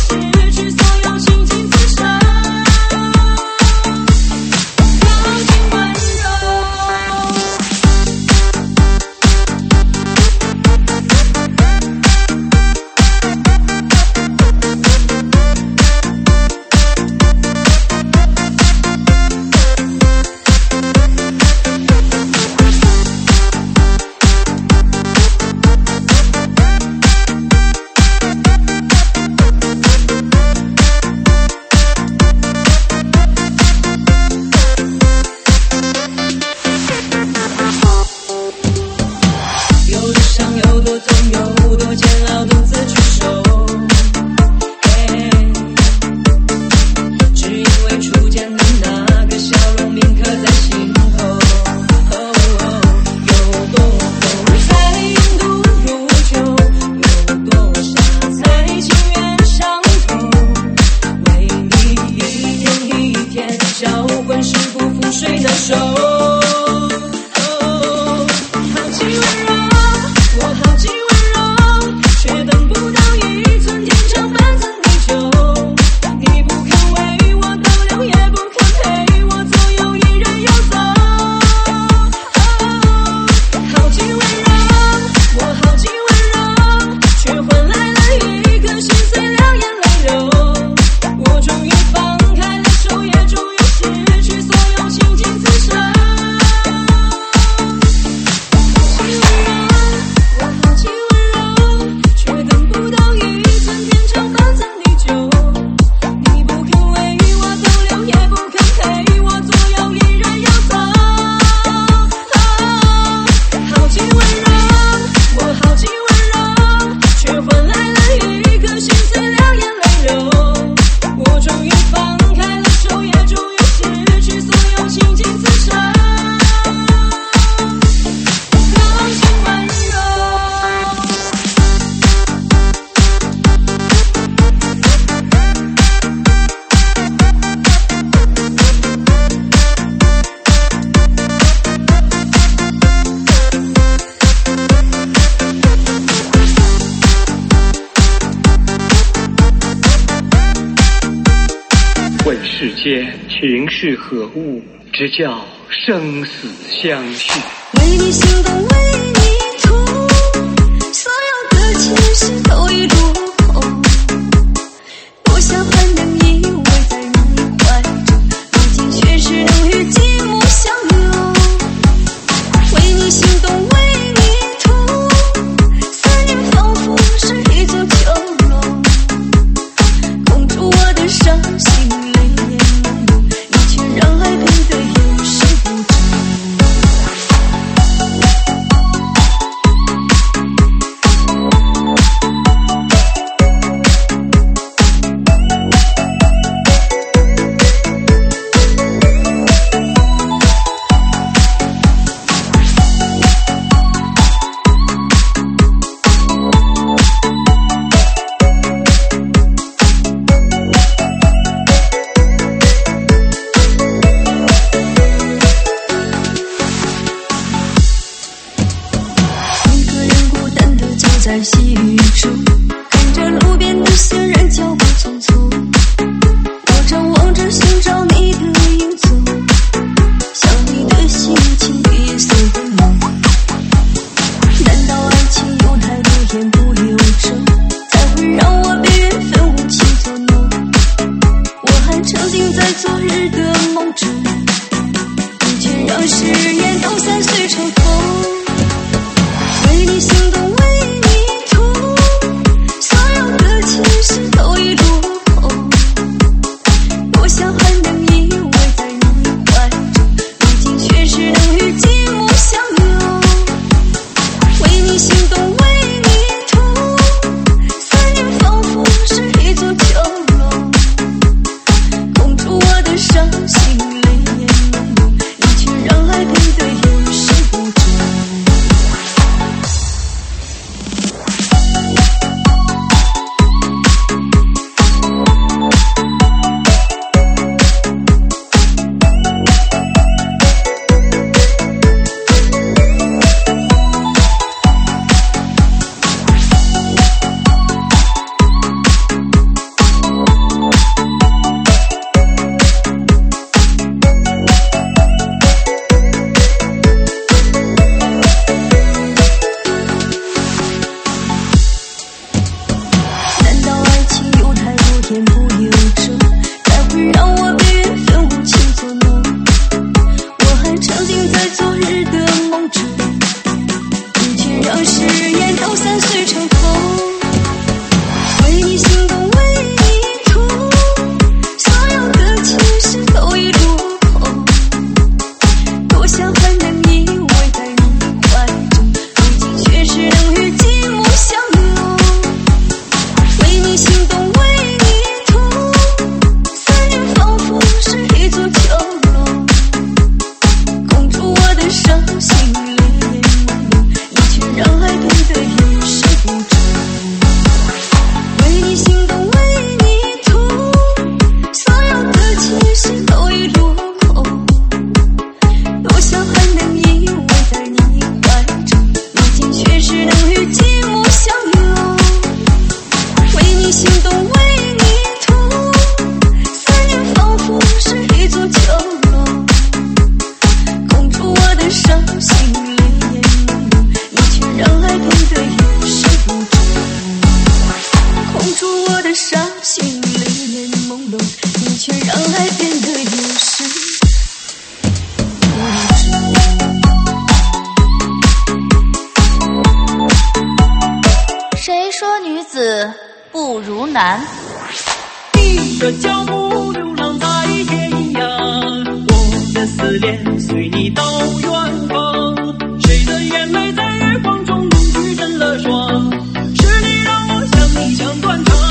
靠近不服谁难受。好奇温柔，我好奇温柔，却等不到一寸天长半层地久。你不肯为我逗留，也不肯陪我左右，一人游走。好奇温柔，我好奇温柔，却换来了一颗心碎了眼泪流。我终于放开了手，也终于失去所有情景自身。我好奇温柔，却等不到一寸天长半层地久。你不肯为我逗留，也不肯陪我左右，一人游走。好奇温柔，我好奇温柔，却换来了一颗心碎了眼泪流。我终于放开了手，也终于失去所有情景自身。好奇温柔。 问世间情是何物，直教生死相续。 为你心动，为你痛，所有的情绪都已落空。多想还能依偎在你怀中，如今却是能与寂寞相拥。为你心动，为你痛，思念仿佛是一座囚笼，攻住我的伤心泪眼朦胧，你却让爱变得有始无终。一个人孤单地走在细雨中，看着路边的行人脚步匆匆，我张望着寻找你的影踪，想你的心情比夜色更浓。难道爱情有太多言不由衷，才会让我被缘分无情作弄？我还沉浸在昨日的梦中，你却让誓言都散碎成风。为你心动，为你痛，所有的情绪都已落空。多想还能依偎在你怀中，如今却是能与寂寞相拥。为你心动，为你痛，思念仿佛是一座囚笼，攻住我的伤心泪眼朦胧，你却让爱变伤心泪眼朦胧，你却让爱变得有始无终。空出我的伤心泪眼朦胧，你却让爱变得有始谁说女子不如男？ 你的脚步流浪在天涯，我的思念随你到远方。谁的眼泪在月光中凝聚成了霜？是你让我想你想断肠。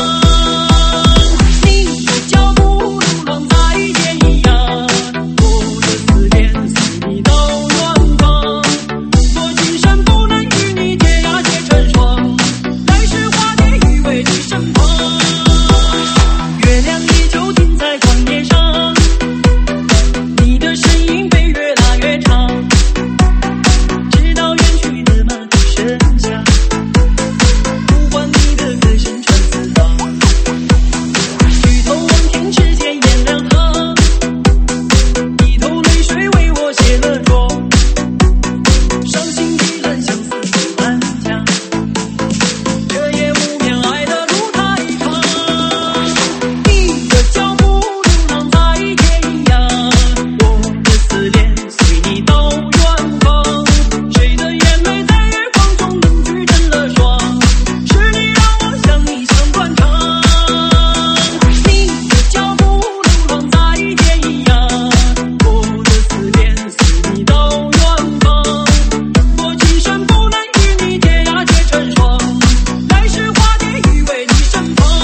你的脚步流浪在天涯，我的思念随你到远方。我今生不能与你结呀结成双，来世化蝶依偎你身旁。月亮依旧停在旷野上，你的身影被越拉越长，直到远去的马蹄声响，呼唤你的歌声传四方。举头望天，只见颜良堂，一头泪水为我卸了妆，伤心依然相思不安家，这夜无眠爱的路太长。你的脚步流浪在天涯，我的思念随你到远方。谁的眼泪在月光中凝聚成了霜？是你让我想你想断肠。你的脚步流浪在天涯，我的思念随你到远方。我今生不能与你结呀结成双，来世化蝶依偎你身旁。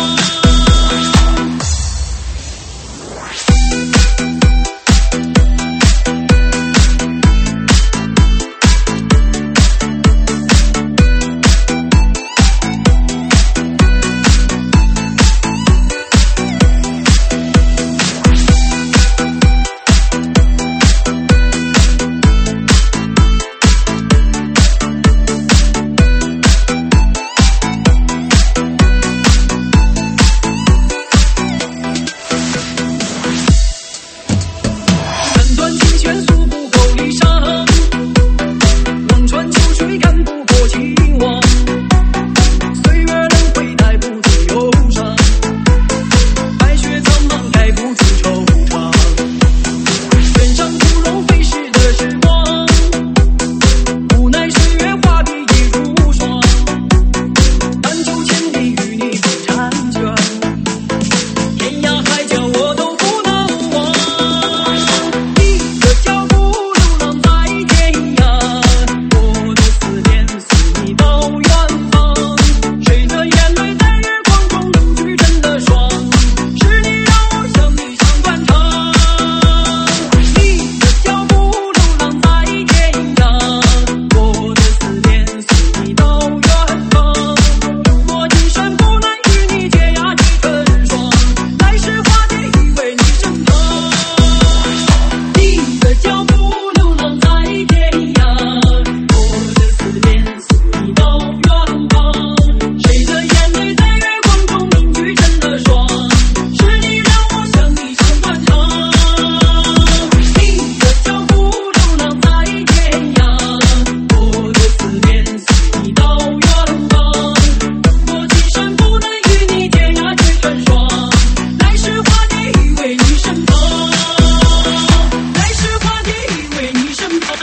斩断琴弦诉不够离殇，望穿秋水看不破情网。岁月轮回带不走忧伤，白雪苍茫盖不住惆怅。原上芙蓉飞逝的时光，无奈岁月化蝶已如霜。但求千里与你不婵娟，天涯海角我都不能忘。你的脚步流浪在天涯，我的思念随你到远方。谁的眼泪在月光中凝聚成了霜？是你让我想你想断肠。你的脚步流浪在天涯，我的思念随你到远方。我今生不能与你结呀结成双，来世化蝶依偎你身旁。你的脚步流浪在天涯，我的思念随你到远方。谁的眼泪在月光中凝聚成了霜？是你让我想你想断肠。你的脚步流浪在天涯，我的思念随你到远方。我今生不能与你结呀结成双，来世化蝶依偎你身旁。来世化蝶依偎你身旁。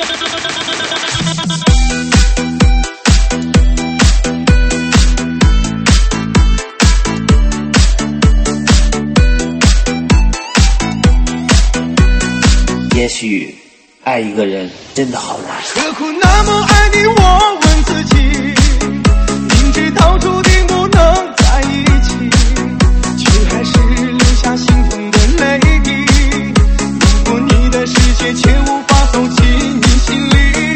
也许爱一个人真的好难。 何苦那么爱你？我问自己，明知道注定不能在一起，却还是留下心痛的泪滴。路过你的世界，却无法走进你心里。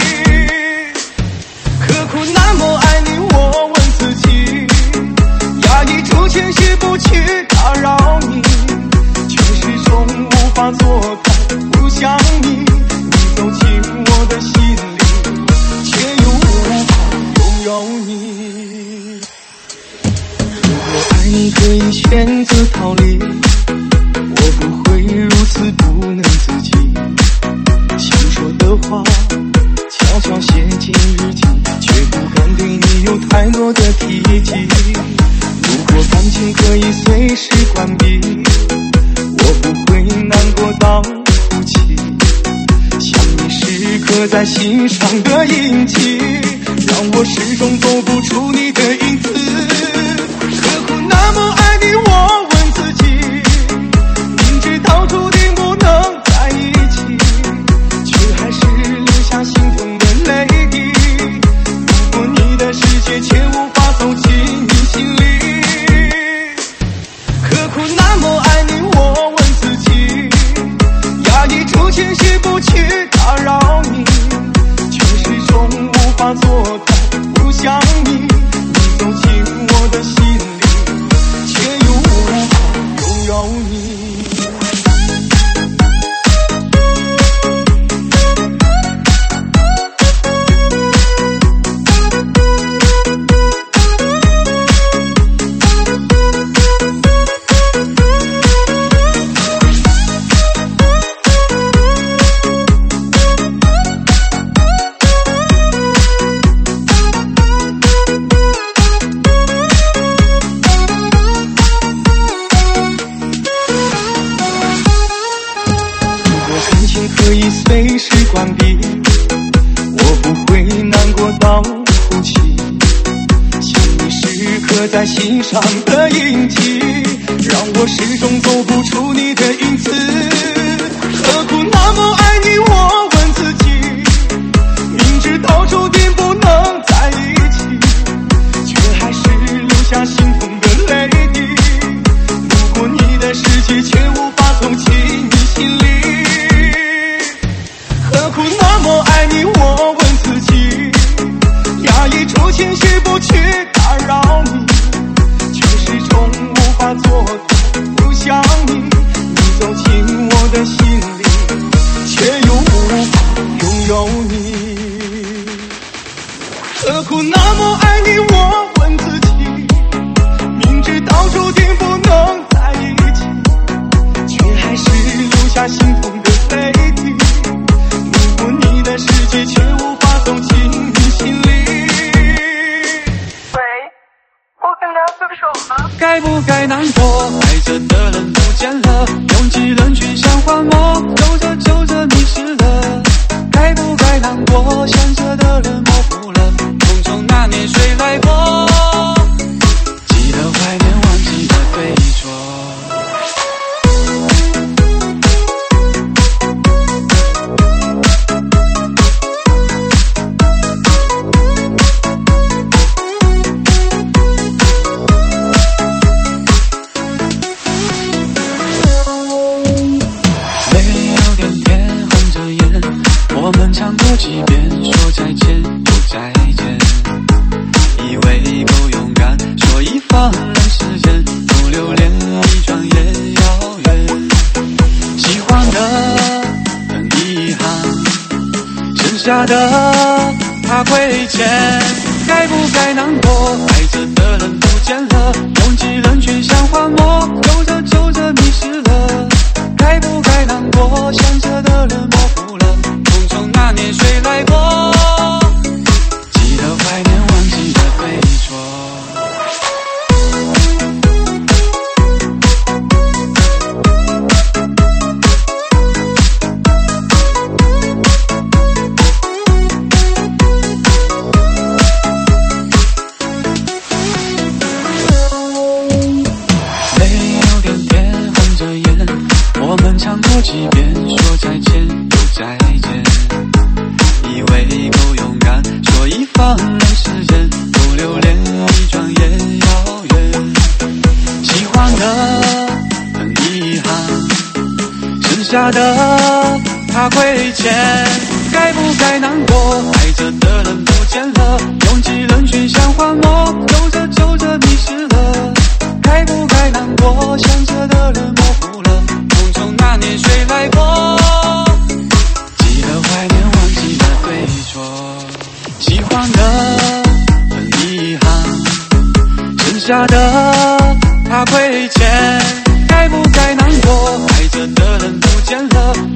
何苦那么爱你？我问自己，压抑住情绪不去打扰你，却始终无法做到不想你。你走进我的心里，却又无法拥有你。如果爱你可以选择逃离，我不会如此不能自己。想说的话悄悄写进日记，却不敢对你有太多的提及。如果感情可以随时关闭，我不会难过到哭泣。想你时刻在心上的印记，让我始终走不出你的影子。何苦那么爱你，我问自己，明知道注定不能在一起，却还是留下心痛的泪滴。如果你的世界却无法走进你心里，何苦那么爱你，我问自己，压抑住情绪不去打扰你，却始终无法做到不想你。你走进我的心里，却又无法拥有你。可以随时关闭，我不会难过到哭泣。想你时刻在心上的印记，让我始终走不出你的影子。何苦那么爱你，我问自己，明知道注定不能在一起，却还是留下心痛的泪滴。如果你的世界却无法走进你心里，何苦那么爱你，我问自己，压抑住情绪不去打扰你，却始终无法做到不想你。你走进我的心里，却又无法拥有你。何苦那么爱你，我问自己，明知道注定不能在一起，却还是留下心痛的泪滴。如果你的世界却无法走进你心里。 喂，我跟他分手了。 该不该难过？爱着的人不见了，拥挤人群像荒漠，走着走着迷失了。该不该难过？想着的人模糊了，匆匆那年谁来过？记得怀念，忘记了对错。我们唱过几遍，说再见又再见，以为够勇敢，所以放任时间不留恋，一转眼遥远。喜欢的很遗憾，剩下的怕亏欠。该不该难过？爱着的人不见了，拥挤人群像荒漠，走着走着迷失了。该不该难过？想着的人模糊了，那年谁来过？记得怀念，忘记了对错。没有点点红着眼，我们唱过几遍，说再见又再见。以为够勇敢，所以放任时间不留恋，一转眼遥远。喜欢的很遗憾，剩下的怕亏欠。该不该难过？爱着的人不见了，拥挤人群像荒漠，走着走着迷失了。该不该难过？想着的人模糊了，匆匆那年谁来过？记得怀念，忘记了对错。喜欢的很遗憾，剩下的怕亏欠。该不该难过？爱着的人不见了，